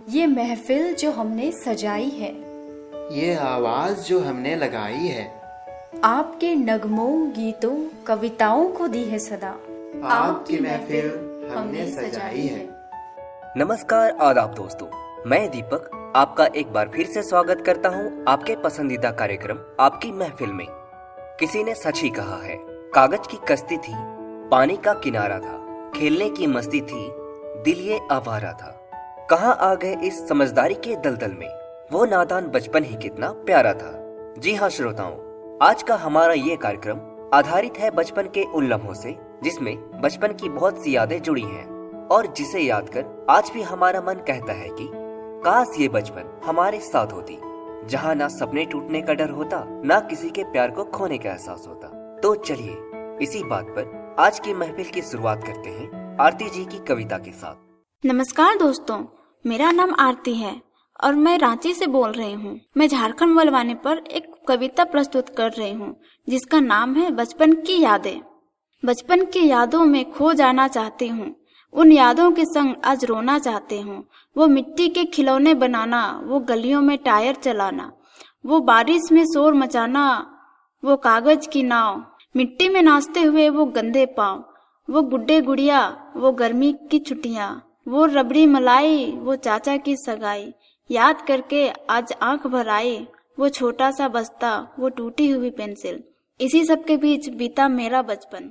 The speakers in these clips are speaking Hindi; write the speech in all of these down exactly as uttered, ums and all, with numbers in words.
ये महफिल जो हमने सजाई है, ये आवाज जो हमने लगाई है, आपके नगमों, गीतों, कविताओं को दी है सदा। आपकी महफिल हमने सजाई है। नमस्कार, आदाब दोस्तों, मैं दीपक आपका एक बार फिर से स्वागत करता हूँ आपके पसंदीदा कार्यक्रम आपकी महफिल में। किसी ने सच ही कहा है, कागज की कश्ती थी, पानी का किनारा था, खेलने की मस्ती थी, दिल ये आवारा था। कहाँ आ गए इस समझदारी के दलदल में, वो नादान बचपन ही कितना प्यारा था। जी हाँ श्रोताओं, आज का हमारा ये कार्यक्रम आधारित है बचपन के उन लम्हों से जिसमें बचपन की बहुत सी यादें जुड़ी हैं और जिसे याद कर आज भी हमारा मन कहता है कि काश ये बचपन हमारे साथ होती, जहाँ ना सपने टूटने का डर होता, ना किसी के प्यार को खोने का एहसास होता। तो चलिए इसी बात पर आज की महफिल की शुरुआत करते हैं आरती जी की कविता के साथ। नमस्कार दोस्तों, मेरा नाम आरती है और मैं रांची से बोल रही हूँ। मैं झारखंड बलवाने पर एक कविता प्रस्तुत कर रही हूँ जिसका नाम है बचपन की यादें। बचपन की यादों में खो जाना चाहती हूँ, उन यादों के संग आज रोना चाहती हूँ। वो मिट्टी के खिलौने बनाना, वो गलियों में टायर चलाना, वो बारिश में शोर मचाना, वो कागज की नाव, मिट्टी में नाचते हुए वो गंदे पाँव, वो गुड्डे गुड़िया, वो गर्मी की छुट्टियाँ, वो रबड़ी मलाई, वो चाचा की सगाई, याद करके आज आंख भर आई, वो छोटा सा बस्ता, वो टूटी हुई पेंसिल, इसी सब के बीच बीता मेरा बचपन।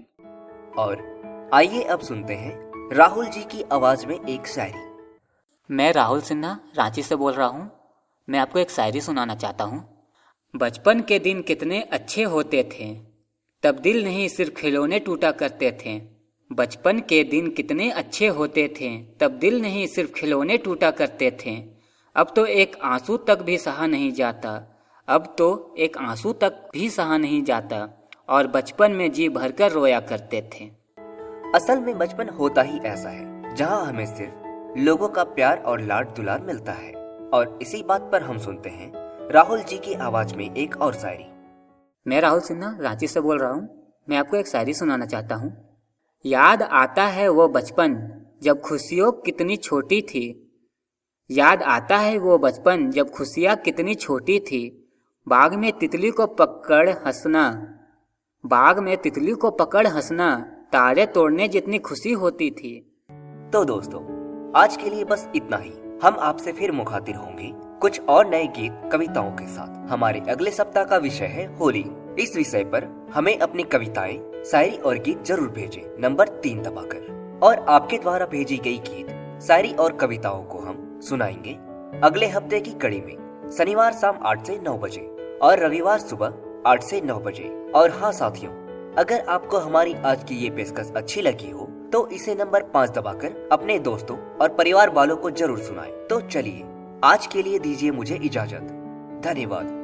और आइए अब सुनते हैं राहुल जी की आवाज में एक शायरी। मैं राहुल सिन्हा रांची से बोल रहा हूँ। मैं आपको एक शायरी सुनाना चाहता हूँ। बचपन के दिन कितने अच्छे होते थे, तब दिल नहीं सिर्फ खिलौने टूटा करते थे। बचपन के दिन कितने अच्छे होते थे, तब दिल नहीं सिर्फ खिलौने टूटा करते थे। अब तो एक आंसू तक भी सहा नहीं जाता, अब तो एक आंसू तक भी सहा नहीं जाता, और बचपन में जी भरकर रोया करते थे। असल में बचपन होता ही ऐसा है जहाँ हमें सिर्फ लोगों का प्यार और लाड दुलार मिलता है। और इसी बात पर हम सुनते हैं राहुल जी की आवाज में एक और शायरी। मैं राहुल सिन्हा रांची से बोल रहा हूँ। मैं आपको एक शायरी सुनाना चाहता हूँ। याद आता है वो बचपन जब खुशियों कितनी छोटी थी, याद आता है वो बचपन जब खुशियाँ कितनी छोटी थी। बाग में तितली को पकड़ हंसना, बाग में तितली को पकड़ हंसना, तारे तोड़ने जितनी खुशी होती थी। तो दोस्तों, आज के लिए बस इतना ही। हम आपसे फिर मुखातिब होंगे कुछ और नए गीत कविताओं के साथ। हमारे अगले सप्ताह का विषय है होली। इस विषय पर हमें अपनी कविताएं, शायरी और गीत जरूर भेजें नंबर तीन दबाकर। और आपके द्वारा भेजी गई गीत, शायरी और कविताओं को हम सुनाएंगे अगले हफ्ते की कड़ी में, शनिवार शाम आठ से नौ बजे और रविवार सुबह आठ से नौ बजे। और हाँ साथियों, अगर आपको हमारी आज की ये पेशकश अच्छी लगी हो तो इसे नंबर पाँच दबाकर अपने दोस्तों और परिवार वालों को जरूर सुनाएं। तो चलिए आज के लिए दीजिए मुझे इजाजत। धन्यवाद।